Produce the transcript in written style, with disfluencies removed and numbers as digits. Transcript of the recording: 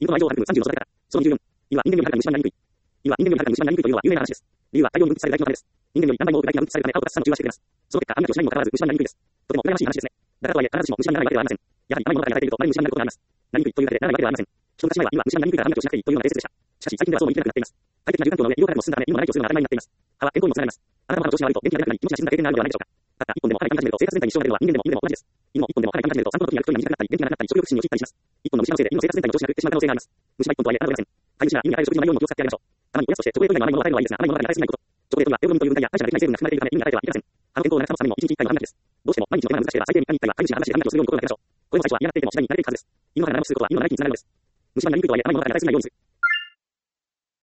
インコの愛情を育む30の育て方。その24。犬は人間よりはるかに虫歯になりにくい。犬は人間よりはるかに虫歯になりにくいというのは有名な話です。理由は大量に分泌される唾液のためです。人間より何倍も多く唾液が分泌されるため、歯を出すのを中和してくれます。その結果、歯磨きをしないにもかかわらず虫歯になりにくいです。とても羨ましい話ですね。だからとはいえ、必ずしも虫歯にならないわけではありません。やはり甘いものからやられていると、まれに虫歯になることがあります。なりにくいというだけでならないわけではありません。一昔前は犬は虫歯になりにくいから歯磨きをしなくていいというのが定説でした。しかし最近ではそうも言い切れなくなっています。快適な住環境の上、医療科学も進んだため、犬の長生きをするのが当たり前になっています。歯は健康にもつながります。あなたの歯の調子が悪いと元気が出なくなり、命が沈んだ経験があるのではないでしょうか。たった一本でも歯が痛み始めると生活全体に支障が出るのは人間でも犬でも同じです。犬も一本でも歯が痛み始めると散歩の時に歩く距離が短くなったり、元気がなくなったり、食欲不振に陥ったりします。一本の虫歯のせいで犬の生活全体の調子が狂ってしまう可能性があります。虫歯一本とはいえ侮れません。飼い主が犬に与える食事の内容にも気を使ってあげましょう。たまにおやつとしてチョコレート以外の甘いものを与えるのはいいですが、甘いものから与えすぎないこと。チョコレートにはエオグミという分解や代謝ができない成分が含まれているため犬に与えてはいけません。歯の健康を長く保つためにも1日1回の歯磨きです。どうしても毎日の手が難しければ最低3日に1回は飼い主が話して歯磨きをするように心がけましょう。これも最初は嫌がっていても次第に慣れていくはずです。犬の歯が長持ちすることは犬の長生きにつながるのです。虫歯になりにくいとはいえ甘いものから与えすぎないようにする。